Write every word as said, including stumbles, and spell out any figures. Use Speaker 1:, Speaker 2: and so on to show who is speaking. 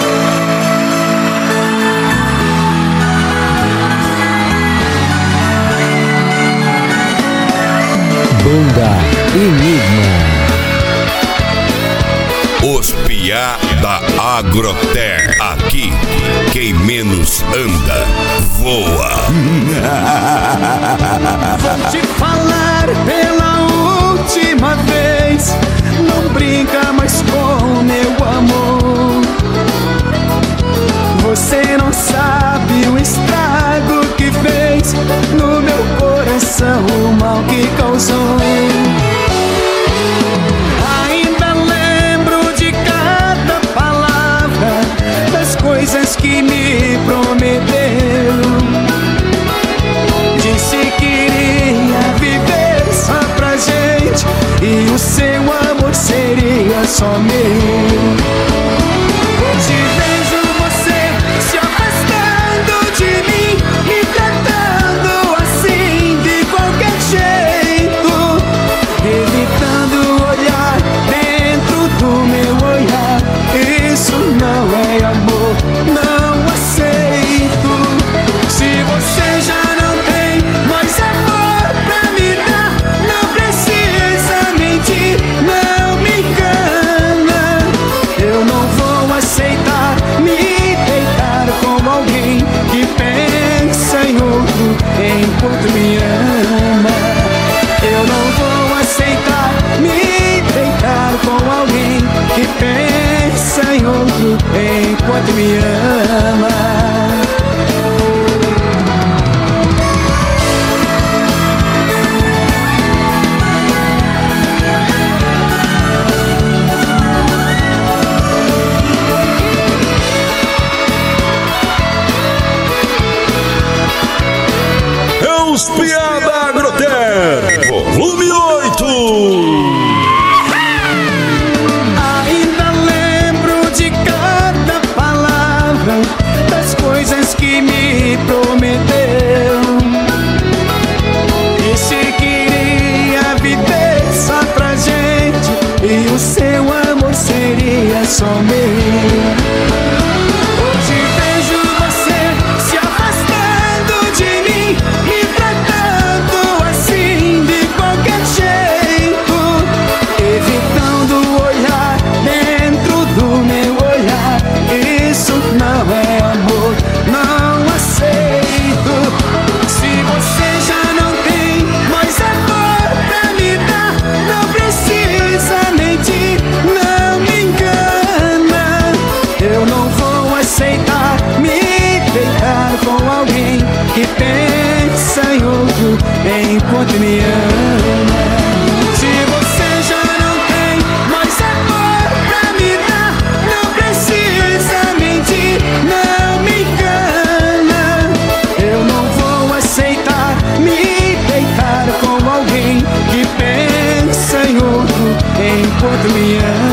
Speaker 1: Banda Enigma.
Speaker 2: Os piá da Agroter. Aqui, quem menos anda, voa.
Speaker 3: Vou te falar pela última vez, não brinca mais com meu amor. Você não sabe o estrago que fez no meu coração, o mal que causou. Ainda lembro de cada palavra, das coisas que me prometeu. Disse que iria viver só pra gente, e o seu amor seria só meu. Hoje vejo você se afastando de mim, me tratando assim de qualquer jeito, evitando olhar dentro do meu olhar. Isso não é amor, não aceito. Se você já não tem mais amor pra me dar, não precisa mentir, não me engana. Eu não vou aceitar me deitar com alguém que pensa em outro enquanto me ama. Eu não vou aceitar me deitar com alguém que pensa em outro enquanto me ama.
Speaker 4: Os piá da Agroter, volume oito.
Speaker 3: Ainda lembro de cada palavra, das coisas que me prometeu. Disse que iria viver só pra gente, e o seu amor seria só meu. Hoje vejo você se afastando de mim, me tratando assim de qualquer jeito, evitando olhar dentro do meu olhar. Isso não é amor, não aceito. Se você já não tem mais amor pra me dar, não precisa mentir, não me engana. Eu não vou aceitar me deitar com alguém que pensa em outro enquanto me ama. Se você já não tem mais amor pra me dar, não precisa mentir, não me engana. Eu não vou aceitar me deitar com alguém que pensa em outro enquanto me ama.